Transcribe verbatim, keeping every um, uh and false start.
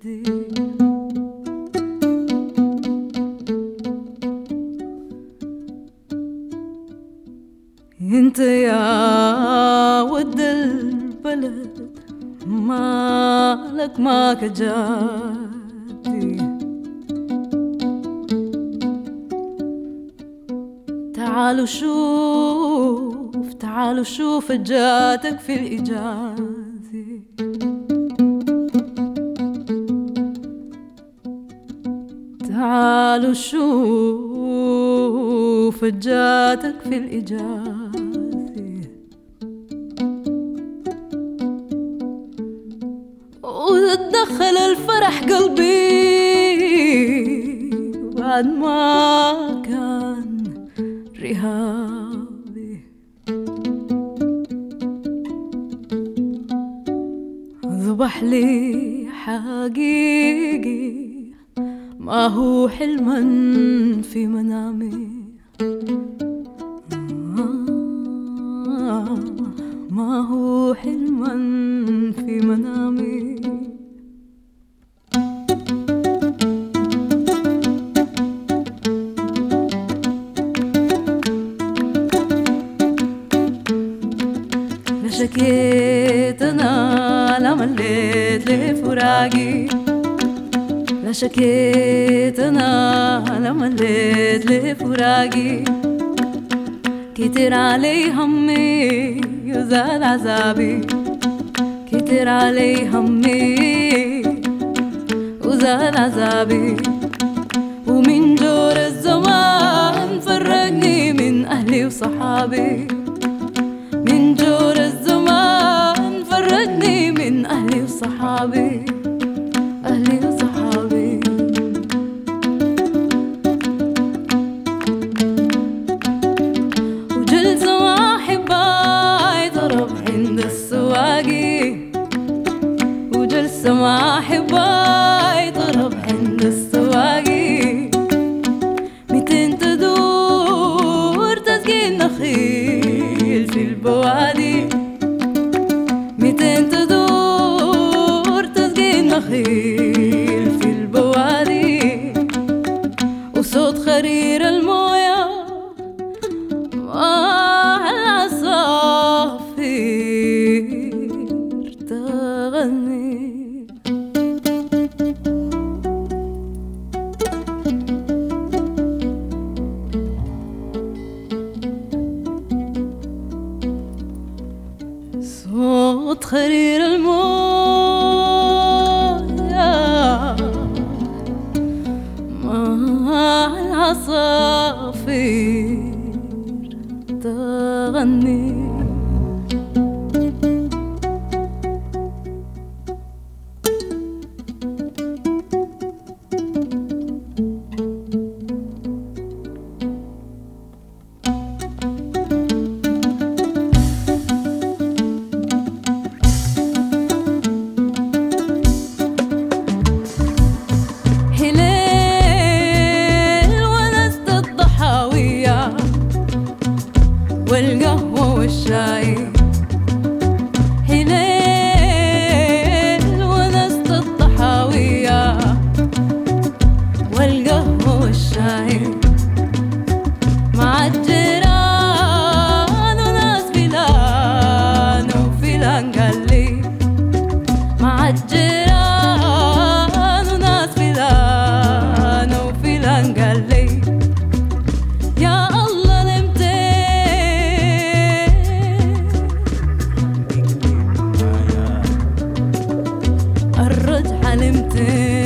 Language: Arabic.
جدي. انت يا ود البلد مالك ما كجاتي، تعالوا شوف تعالوا شوف جاتك في الإجازة، تعالوا شوف جاتك في الإجازة. وتدخل الفرح قلبي بعد ما كان رهابي، ذبح لي حقيقي ما هو حلما في منامي، ما هو حلما في منامي. لا شكيت أنا لا مليت لفراقي، لا شكيت أنا لا مليت لفراقي، كتر علي همي وزال عذابي، كتر علي همي وزال عذابي. ومن جور الزمان فرقني من أهلي وصحابي، من جور الزمان فرقني من أهلي وصحابي، أهلي وصحابي. وجلس مع أحباي ضرب عند السواقي، وجلس مع أحباي ضرب عند السواقي. متين تدور تسقي النخيل في البوادي، متين تدور تسقي النخيل في البوادي. وصوت خرير المويه مع العصافير تغني. صوت خرير المويه مع العصافير تغني. والقهوة والشاي، هليل ونست الضحاوية، والقهوة والشاي مع الجيران وناس فلان وفلان قال لي، مع الجيران وناس فلان وفلان قال لي. يا الرجعة لمتين